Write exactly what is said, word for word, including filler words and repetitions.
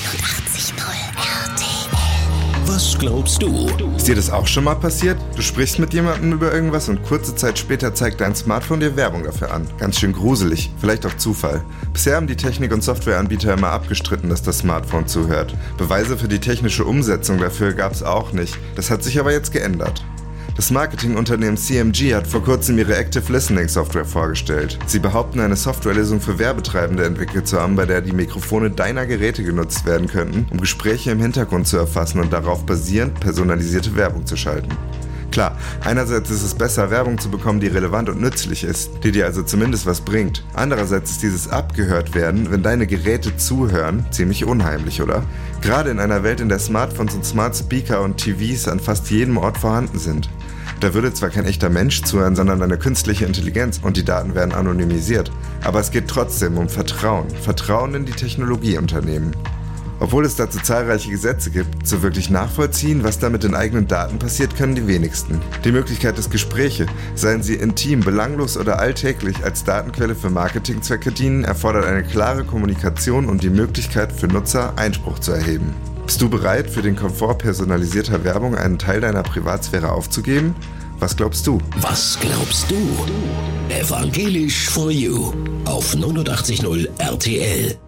neunundachtzig Komma null R T L. Was glaubst du? Ist dir das auch schon mal passiert? Du sprichst mit jemandem über irgendwas und kurze Zeit später zeigt dein Smartphone dir Werbung dafür an. Ganz schön gruselig, vielleicht auch Zufall. Bisher haben die Technik- und Softwareanbieter immer abgestritten, dass das Smartphone zuhört. Beweise für die technische Umsetzung dafür gab es auch nicht. Das hat sich aber jetzt geändert. Das Marketingunternehmen C M G hat vor kurzem ihre Active Listening Software vorgestellt. Sie behaupten, eine Softwarelösung für Werbetreibende entwickelt zu haben, bei der die Mikrofone deiner Geräte genutzt werden könnten, um Gespräche im Hintergrund zu erfassen und darauf basierend personalisierte Werbung zu schalten. Klar, einerseits ist es besser, Werbung zu bekommen, die relevant und nützlich ist, die dir also zumindest was bringt. Andererseits ist dieses Abgehört-Werden, wenn deine Geräte zuhören, ziemlich unheimlich, oder? Gerade in einer Welt, in der Smartphones und Smart Speaker und T Vs an fast jedem Ort vorhanden sind. Da würde zwar kein echter Mensch zuhören, sondern eine künstliche Intelligenz und die Daten werden anonymisiert. Aber es geht trotzdem um Vertrauen. Vertrauen in die Technologieunternehmen. Obwohl es dazu zahlreiche Gesetze gibt, so wirklich nachvollziehen, was da mit den eigenen Daten passiert, können die wenigsten. Die Möglichkeit, dass Gespräche, seien sie intim, belanglos oder alltäglich, als Datenquelle für Marketingzwecke dienen, erfordert eine klare Kommunikation und die Möglichkeit für Nutzer, Einspruch zu erheben. Bist du bereit, für den Komfort personalisierter Werbung einen Teil deiner Privatsphäre aufzugeben? Was glaubst du? Was glaubst du? Evangelisch for You auf neunundachtzig Komma null R T L.